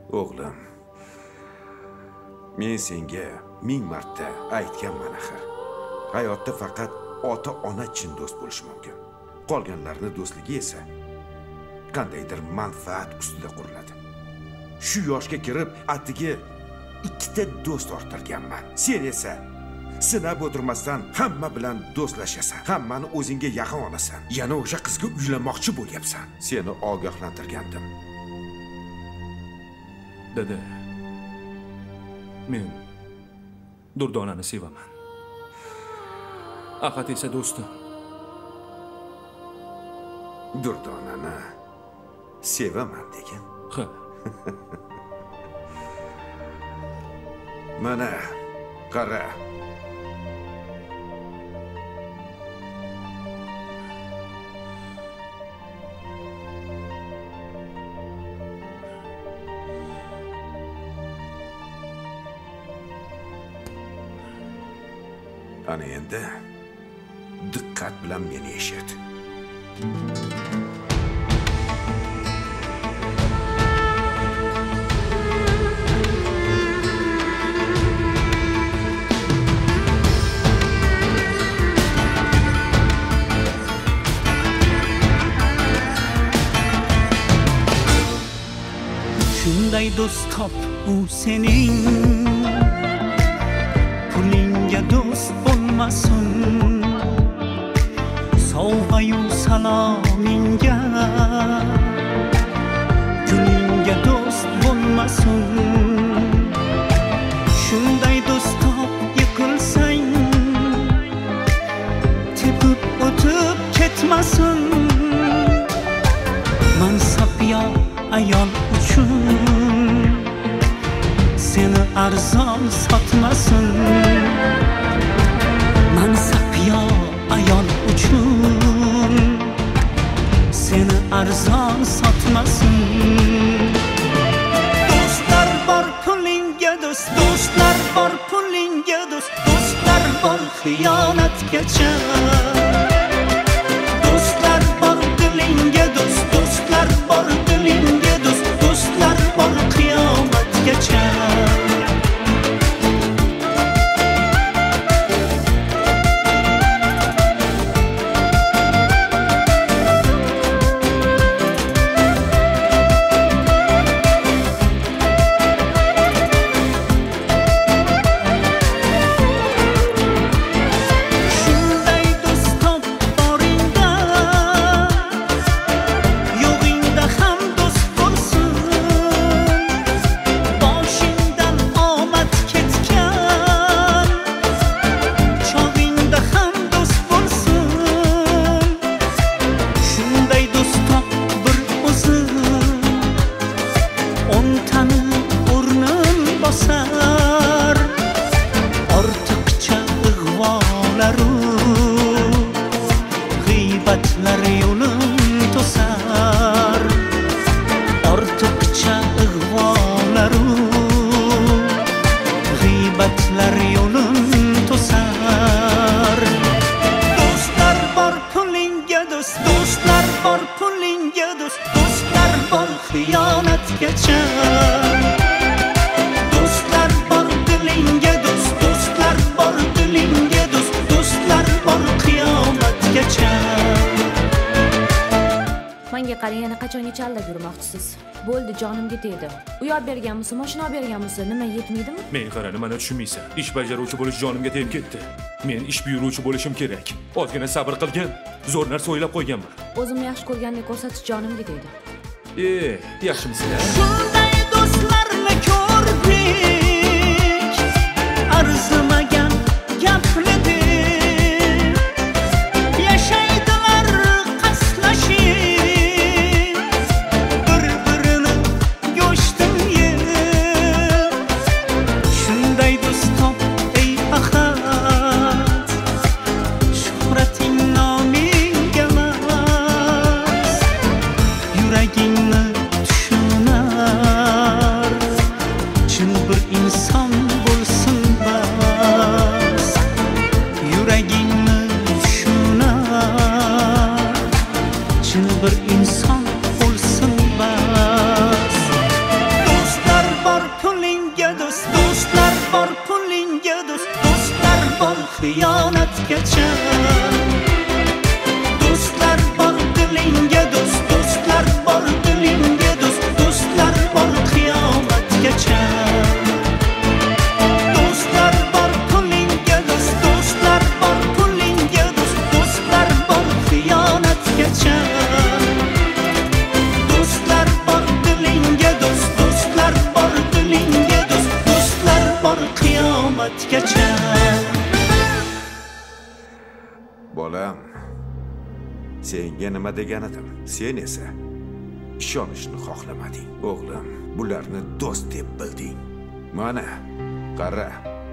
O'g'lim, men senga 1000 marta aytganman axir. Hayotda faqat ota-ona chin do'st bo'lishi mumkin. Qolganlarning do'stligi esa qandaydir manfaat ustida quriladi. Shu yoshga kirib, atigi 2ta do'st orttirganman. Sen esa sinab o'tirmasdan hamma bilan do'stlashasan. Hammani o'zingga yaqin olasan. Yana o'sha qizga uylanmoqchi bo'lyapsan. Seni ogohlantirgandim. Dada, men Durdonani sevaman. Ahad esa do'stim. Durdonani sevaman degan. Ha. Mana, qara. Ana endi diqqat bilan meni eshit. Shunday do'st top u sening, pulingga do'st bo'lmasin, sovg'a-yu salomingga, gulingga do'st bo'lmasin. Shunday do'st top yiqilsang, tepib o'tib ketmasin. Mansab yo ayol uchun seni arzon sotmasin. Mansab yo ayol uchun seni arzon sotmasin. Do'stlar bor pulingga do'st, do'stlar bor pulingga do'st, do'stlar bor xiyonatgacha. Do'stlar bor dilingga do'st, do'stlar bor dilingga do'st, do'stlar bor qiyomatgacha. Bo'ldi, jonimga tegdi. Uyoq berganmisiz, mashina olib berganmisiz, nima yetmaydimi? Men qarani, mana tushunmaysan. Ish bajaruvchi bo'lish jonimga tegib ketdi. Men ish buyuruvchi bo'lishim kerak. Ozgina sabr qilgan, zo'r narsa o'ylab qo'yganman. O'zimni yaxshi ko'rgandek ko'rsatish jonimga tegdi. Yaxshimisiz? Shunday do'stlarni ko'rdik, arzimagan gaplarni yashaydilar qaslashib, bir-birini go'shtin yeb. Shunday do'st top ey ahad, shuhrating nomingga emas, yuragingni tushunar, chin bir inson bo'lsin bas. Yuragingni tushunar, chin bir inson bo'lsin bas. Do'stlar Senga nima degan edim? Sen esa ishonishni xohlamading. O'g'lim, bularni do'st deb bilding. Mana, qara.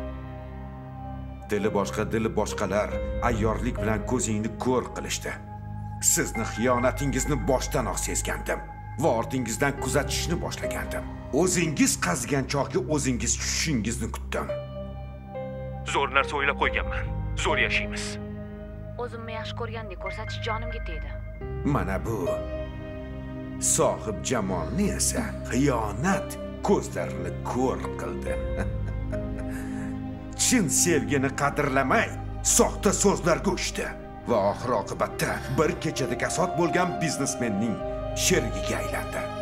Dili boshqa, dili boshqalar ayyorlik bilan ko'zingni ko'r qilishdi. Sizni xiyonatingizni boshdanoq sezgandim va ortingizdan kuzatishni boshlagandim. O'zingiz qazigan choqqa o'zingiz tushishingizni kutdim. Zo'r narsa o'ylab qo'yganman. Zo'r yashaymiz. O'zimni yaxshi ko'rgandek ko'rsatish jonimga tegdi. Mana bu sohib jamolni esa xiyonat ko'zlarini ko'r qildi. Chin sevgini qadrlamay, soxta so'zlarga uchdi va oxir oqibatda bir kechada kasod bo'lgan biznesmenning sherigiga aylandi.